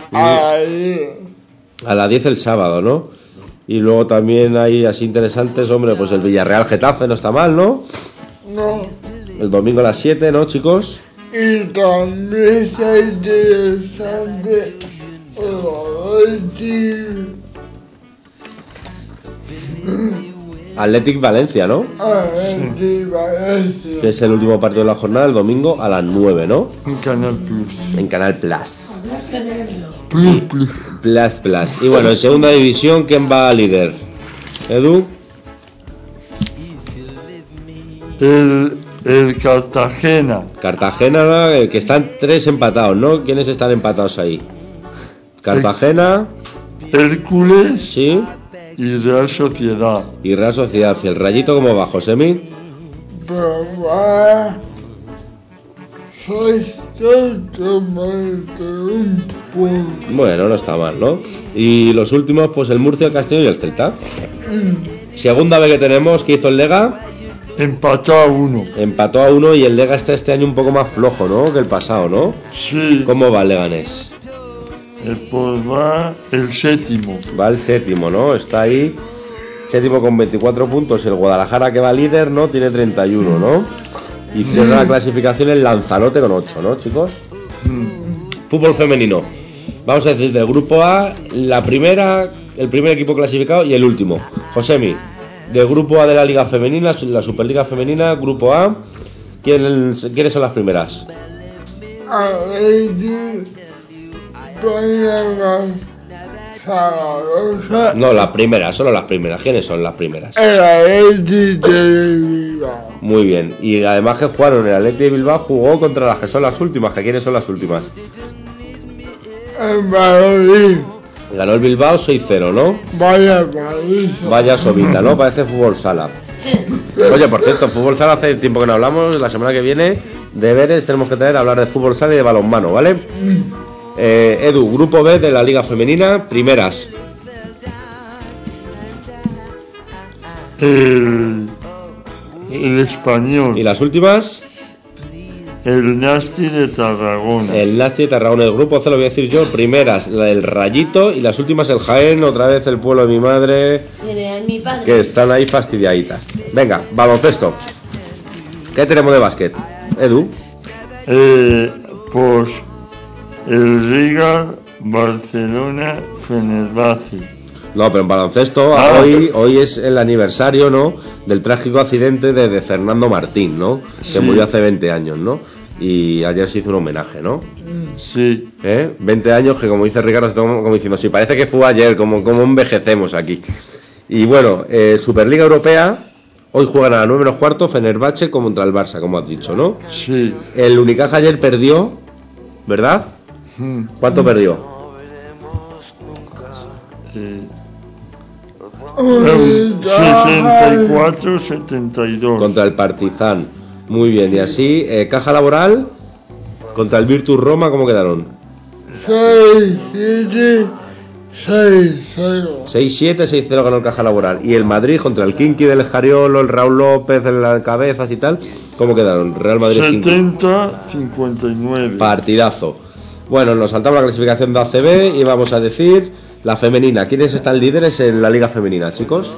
A las 10 el sábado, ¿no? Y luego también hay así interesantes, hombre, pues el Villarreal Getafe no está mal, ¿no? No. El domingo a las 7, ¿no, chicos? Y también está interesante Athletic Valencia, ¿no? Athletic Valencia. Que es el último partido de la jornada, el domingo a las 9, ¿no? En Canal Plus. En Canal Plus. Plus. Y bueno, en segunda división, ¿quién va a líder? ¿Edu? El Cartagena. Cartagena, que están 3 empatados, ¿no? ¿Quiénes están empatados ahí? Cartagena. Hércules. Sí. Y Real Sociedad. Y Real Sociedad. ¿Y el Rayito cómo va, Josemi? Bueno, no está mal, ¿no? Y los últimos, pues el Murcia, el Castellón y el Celta. Segunda vez que tenemos, ¿qué hizo el Lega? Empató a 1. Empató a 1 y el Lega está este año un poco más flojo, ¿no? Que el pasado, ¿no? Sí. ¿Cómo va el Leganés? Pues va el séptimo. Va el séptimo, ¿no? Está ahí, séptimo con 24 puntos. El Guadalajara, que va líder, ¿no? Tiene 31, ¿no? Y cierra la clasificación el Lanzarote con 8, ¿no, chicos? Fútbol femenino. Vamos a decir del grupo A, el primer equipo clasificado y el último. Josemi, del grupo A de la Liga Femenina, la Superliga Femenina, grupo A, ¿quiénes son las primeras? No, las primeras, solo las primeras. ¿Quiénes son las primeras? El Athletic de Bilbao. Muy bien. Y además que jugaron, el Athletic de Bilbao jugó contra las que son las últimas. ¿Que quiénes son las últimas? El Madrid. Ganó el Bilbao 6-0, ¿no? Vaya sobita, ¿no? Parece fútbol sala. Oye, por cierto, fútbol sala hace tiempo que no hablamos. La semana que viene, deberes, tenemos que tener a hablar de fútbol sala y de balonmano, ¿vale? Edu, grupo B de la Liga Femenina, primeras. El Español. ¿Y las últimas? El Nasti de Tarragona. El Nasti de Tarragona. El grupo C lo voy a decir yo, primeras el Rayito y las últimas el Jaén, otra vez el pueblo de mi madre, que están ahí fastidiaditas. Venga, baloncesto. ¿Qué tenemos de básquet? Edu. Pues el Riga, Barcelona, Fenerbahce. No, pero en baloncesto hoy es el aniversario, ¿no? Del trágico accidente de Fernando Martín, ¿no? Que Sí. murió hace 20 años, ¿no? Y ayer se hizo un homenaje, ¿no? Sí. 20 años que, como dice Ricardo, como diciendo, sí, parece que fue ayer, como envejecemos aquí. Y bueno, Superliga Europea, hoy juegan a las 9 menos cuarto Fenerbahce contra el Barça, como has dicho, ¿no? Sí. El Unicaja ayer perdió, ¿verdad? ¿Cuánto perdió? 64-72. Contra el Partizan. Muy bien, y así, Caja Laboral contra el Virtus Roma, ¿cómo quedaron? 6-7, 6-0. 6-7, 6-0 ganó el Caja Laboral. Y el Madrid contra el Kinky del Escariolo, el Raúl López en las cabezas y tal, ¿cómo quedaron? Real Madrid 70-59. Partidazo. Bueno, nos saltamos la clasificación de ACB y vamos a decir la femenina. ¿Quiénes están líderes en la Liga Femenina, chicos?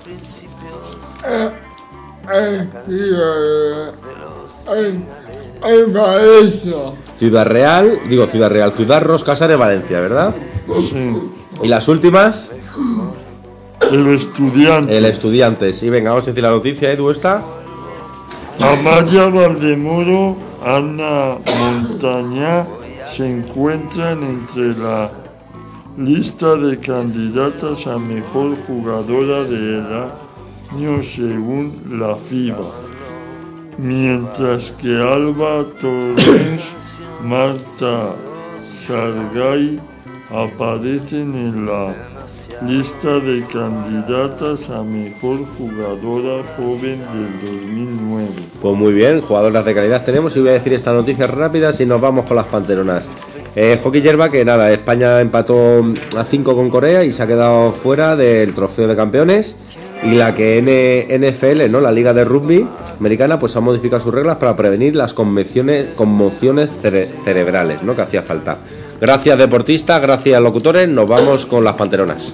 Ciudad Real, Ciudad Ros, Casares, Valencia, ¿verdad? Sí. ¿Y las últimas? El Estudiante. El Estudiantes. Y venga, vamos a decir la noticia, Edu, esta. Amaya Valdemoro Anna Montaña se encuentran entre la lista de candidatas a mejor jugadora del año según la FIBA, mientras que Alba Torrens, Marta Sargay aparecen en la lista de candidatas a mejor jugadora joven del 2009. Pues muy bien, jugadoras de calidad tenemos y voy a decir estas noticias rápidas y nos vamos con las panteronas. Hockey hierba, que nada, España empató a 5 con Corea y se ha quedado fuera del trofeo de campeones. Y la que NFL, ¿no? La Liga de Rugby Americana, pues ha modificado sus reglas para prevenir las conmociones cerebrales, ¿no? Que hacía falta. Gracias, deportistas, gracias, locutores. Nos vamos con las panteronas.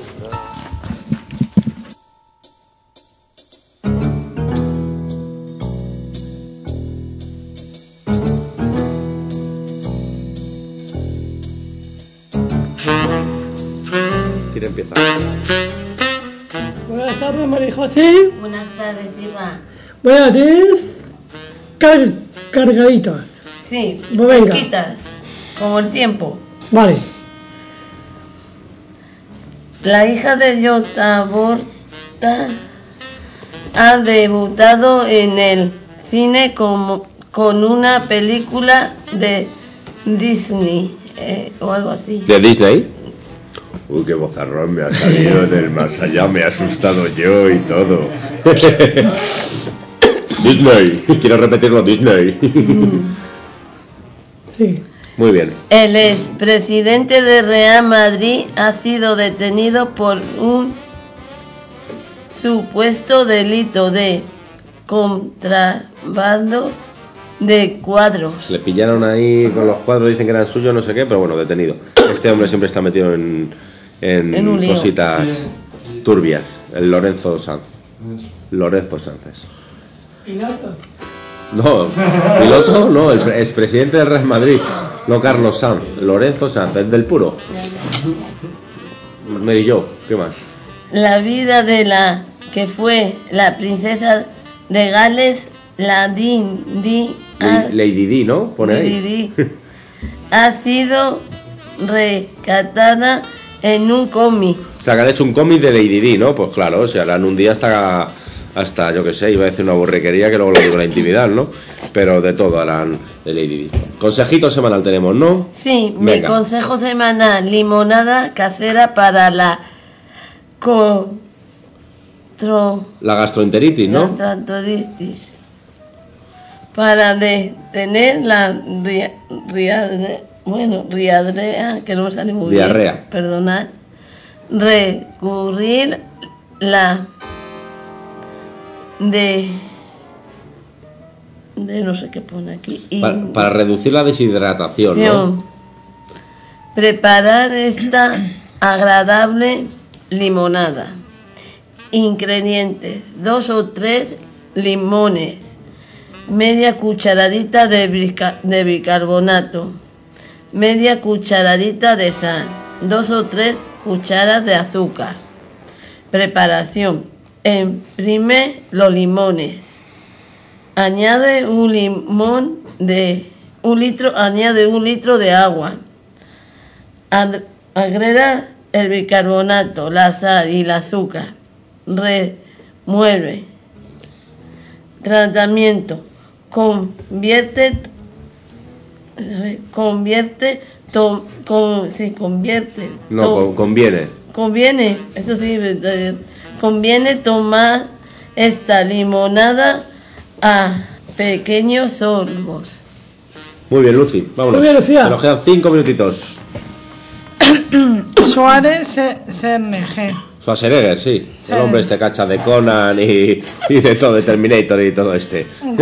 ¿Quién empieza? Buenas tardes, María José. Buenas tardes, Irma. Buenas tardes. Cargaditos. Sí, pues venga. Poquitas, como el tiempo. Vale. La hija de Jota Borta ha debutado en el cine con una película de Disney, o algo así. ¿De Disney? Uy, qué bozarrón me ha salido del más allá, me ha asustado yo y todo. Disney, quiero repetirlo, Disney. Sí. Muy bien. El expresidente de Real Madrid ha sido detenido por un supuesto delito de contrabando de cuadros. Le pillaron ahí con los cuadros, dicen que eran suyos, no sé qué, pero bueno, detenido. Este hombre siempre está metido en un lío. Cositas turbias. El Lorenzo Sanz. Lorenzo Sánchez. ¿Piloto? No, piloto no, el expresidente del Real Madrid, no Carlos Sanz, Lorenzo Sanz, el del puro. Me y yo, ¿qué más? La vida de la que fue la princesa de Gales, Lady Di, ¿no? Pone ahí. Di, ha sido rescatada en un cómic. O sea, que han hecho un cómic de Lady Di, ¿no? Pues claro, o sea, la han un día hasta, yo qué sé, iba a decir una borrequería que luego lo digo en la intimidad, ¿no? Pero de todo harán de Lady Di. Consejito semanal tenemos, ¿no? Sí, venga. Mi consejo semanal, limonada casera para la la gastroenteritis, ¿no? La gastroenteritis. Para detener la riadrea, que no me sale muy diarrea. Bien, perdonad. Recurrir la de no sé qué pone aquí. Para reducir la deshidratación, ¿no? Preparar esta agradable limonada. Ingredientes: 2 o 3 limones, media cucharadita de bicarbonato, media cucharadita de sal, 2 o 3 cucharas de azúcar. Preparación: exprime los limones, añade un limón de 1 litro, añade 1 litro de agua, agrega el bicarbonato, la sal y el azúcar, remueve. Tratamiento: conviene, eso sí, conviene tomar esta limonada a pequeños sorbos. Muy bien, Lucy, vámonos. Muy bien, Lucía. Nos quedan 5 minutitos. Suárez CNG. Schwarzenegger, sí. El hombre este cacha de Conan y de todo, de Terminator y todo este.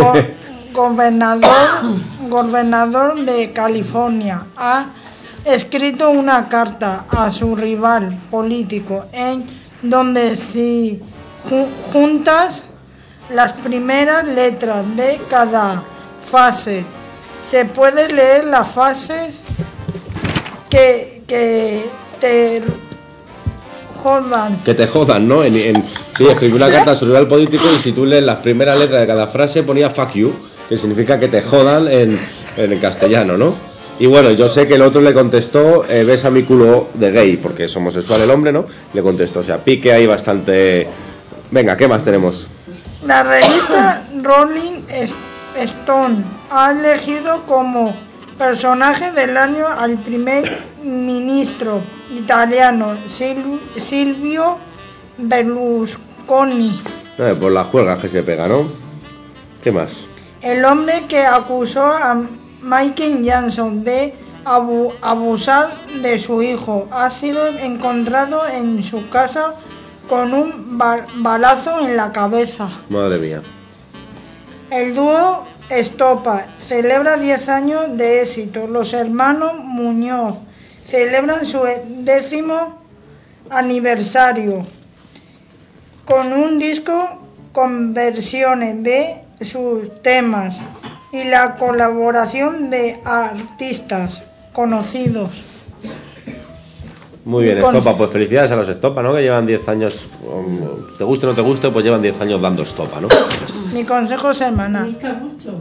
Gobernador de California ha escrito una carta a su rival político en donde si juntas las primeras letras de cada fase se puede leer las fases que te jodan. Que te jodan, ¿no? Sí, escribí una carta a su rival político y si tú lees las primeras letras de cada frase ponía fuck you. que significa que te jodan en castellano, ¿no? Y bueno, yo sé que el otro le contestó, besa mi culo de gay, porque es homosexual el hombre, ¿no? Le contestó, o sea, pique ahí bastante... Venga, ¿qué más tenemos? La revista Rolling Stone ha elegido como personaje del año al primer ministro italiano Silvio Berlusconi. Por las juergas que se pega, ¿no? ¿Qué más? El hombre que acusó a Michael Jackson de abusar de su hijo ha sido encontrado en su casa con un balazo en la cabeza. Madre mía. El dúo Estopa celebra 10 años de éxito. Los hermanos Muñoz celebran su 10º aniversario con un disco con versiones de sus temas y la colaboración de artistas conocidos. Muy bien, Estopa, pues felicidades a los Estopa, ¿no? Que llevan 10 años, te guste o no te guste, pues llevan 10 años dando Estopa, ¿no? Mi consejo semanal. Me gusta mucho.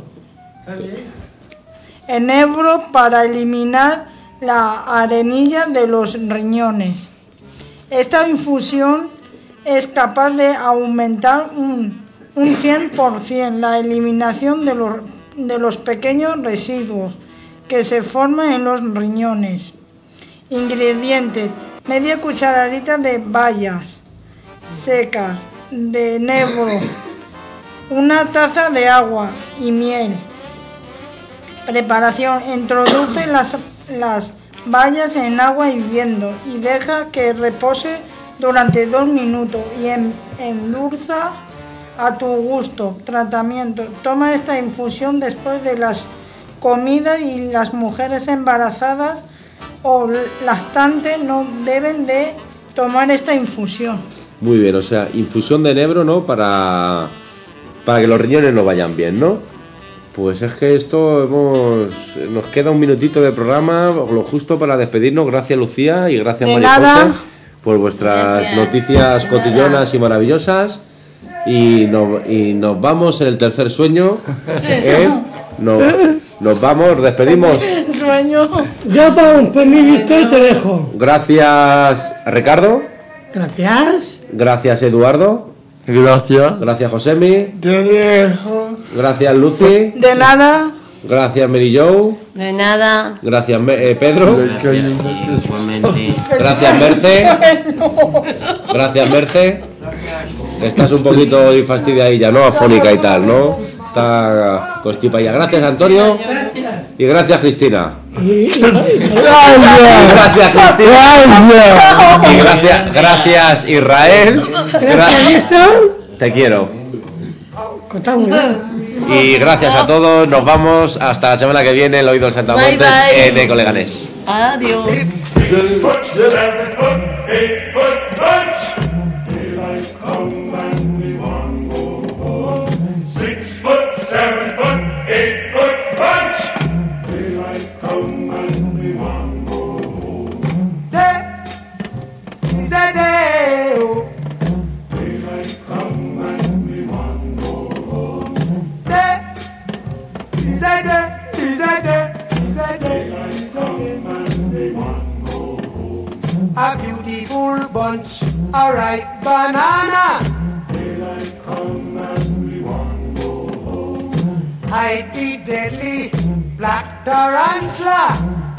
Enebro para eliminar la arenilla de los riñones. Esta infusión es capaz de aumentar un 100% la eliminación de los pequeños residuos que se forman en los riñones. Ingredientes: media cucharadita de bayas secas de enebro, una taza de agua y miel. Preparación: introduce las bayas en agua hirviendo y deja que repose durante 2 minutos y endulza a tu gusto. Tratamiento: toma esta infusión después de las comidas y las mujeres embarazadas o lactantes no deben de tomar esta infusión. Muy bien, o sea, infusión de enebro, ¿no? Para que los riñones no vayan bien, ¿no? Pues es que nos queda un minutito de programa, lo justo para despedirnos. Gracias, Lucía, y gracias, María José, por vuestras noticias cotillonas y maravillosas. Y nos vamos en el tercer sueño. Nos vamos, despedimos. Sueño. Ya para mi Víctor te dejo. Gracias, Ricardo. Gracias. Gracias, Eduardo. Gracias. Gracias, Josemi. Te dejo. Gracias, Lucy. De nada. Gracias, Mary Jo. De nada. Gracias, Pedro. Gracias, Merce. Gracias, Merce. Estás un poquito fastidiadilla, ¿no? Afónica y tal, ¿no? Está constipada. Gracias, Antonio. Y gracias, Cristina. Y gracias, Cristina. Y gracias, Israel. Te quiero. Y gracias a todos. Nos vamos hasta la semana que viene. El Oído del Saltamontes en Ecoleganés. Adiós. A beautiful bunch, a ripe banana. Daylight come and we want go home. Hide the deadly black tarantula.